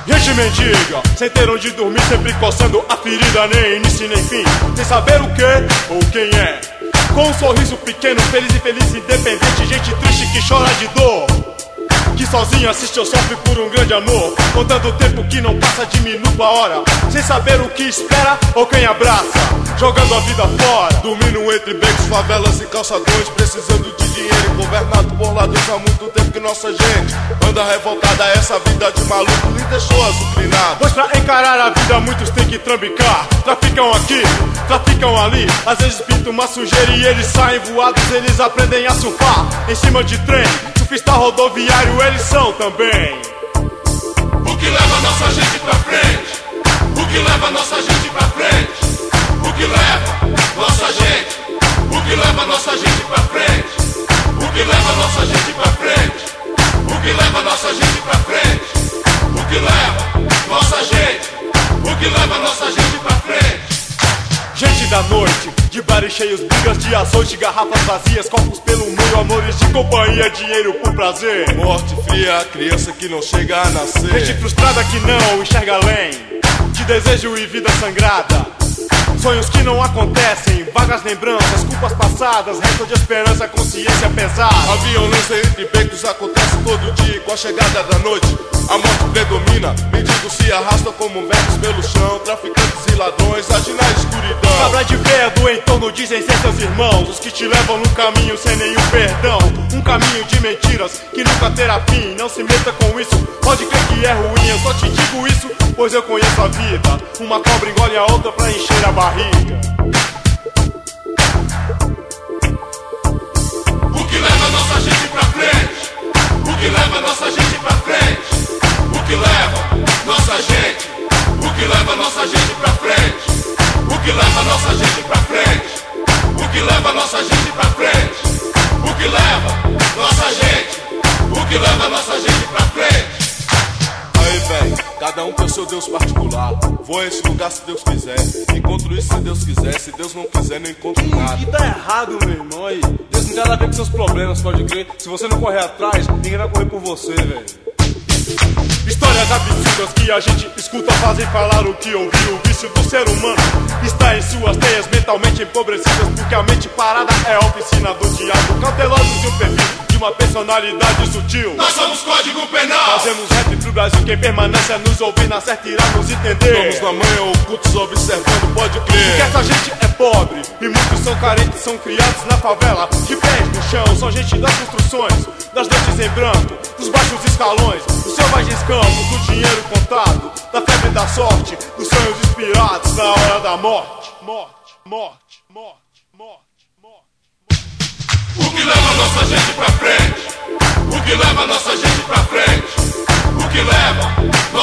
Gente mendiga, sem ter onde dormir, sempre coçando a ferida, nem início nem fim, sem saber o que ou quem é. Com um sorriso pequeno, feliz e feliz, independente, gente triste que chora de dor, que sozinho assiste ou sofre por um grande amor, contando o tempo que não passa de minuto a hora, sem saber o que espera ou quem abraça, jogando a vida fora, dormindo entre becos, favelas e calçadões, precisando de dinheiro e governado por ladrões. Há muito tempo que nossa gente anda revoltada, essa vida de maluco lhe deixou azucrinado. Pois pra encarar a vida muitos têm que trambicar, traficam aqui, traficam ali, às vezes pintam uma sujeira e eles saem voados, eles aprendem a surfar em cima de trem, surfista rodoviário eles são também. O que leva nossa gente pra frente? O que leva nossa gente pra frente? O que leva nossa gente? O que leva nossa gente pra frente? O que leva nossa gente pra frente? O que leva nossa gente pra frente? O que leva nossa gente? O que leva nossa gente pra frente? Gente da noite, de bares cheios, brigas de açoite, garrafas vazias, copos pelo meio, amores de companhia, dinheiro por prazer. Morte fria, a criança que não chega a nascer. Gente frustrada que não enxerga além, de desejo e vida sangrada, sonhos que não acontecem, vagas lembranças, culpas passadas, resto de esperança, consciência pesada. A violência entre becos acontece todo dia, com a chegada da noite a morte predomina, mendigos se arrastam como velhos pelo chão, traficantes e ladrões agem na escuridão. Cabra de pé do entorno dizem ser seus irmãos, os que te levam num caminho sem nenhum perdão, um caminho de mentiras que nunca terá fim. Não se meta com isso, pode crer que é ruim, eu só te digo isso, pois eu conheço a vida. Uma cobra engole a outra pra encher a barriga. O que leva nossa gente pra frente? O que leva nossa gente pra frente? O que leva nossa gente? O que leva nossa gente pra frente? O que leva nossa gente pra frente? O que leva nossa gente pra frente? O que leva nossa gente? O que leva nossa gente pra frente? Aí véi, cada um tem o seu Deus particular. Vou a esse lugar se Deus quiser, encontro isso se Deus quiser, se Deus não quiser não encontro nada. E tá errado, meu irmão, aí. Deus não tem nada a ver com seus problemas, pode crer. Se você não correr atrás, ninguém vai correr por você, velho. Histórias absurdas que a gente escuta fazem falar o que ouviu. O vício do ser humano está em suas teias mentalmente empobrecidas, porque a mente parada é a oficina do diabo. Cautelosos de um perfil, de uma personalidade sutil. Nós somos Código Penal. Fazemos rap pro Brasil, quem permanece a nos ouvir na certa irá nos entender. Estamos na manhã ocultos observando, pode crer. Porque essa gente é pobre e muitos são carentes, são criados na favela, de pés no chão, são gente das construções, das noites em branco, dos baixos escalões, dos selvagens campos, do dinheiro contado, da febre da sorte, dos sonhos inspirados na hora da morte. Morte, morte, morte, morte, morte. O que leva nossa gente pra frente? O que leva nossa gente pra frente? O que leva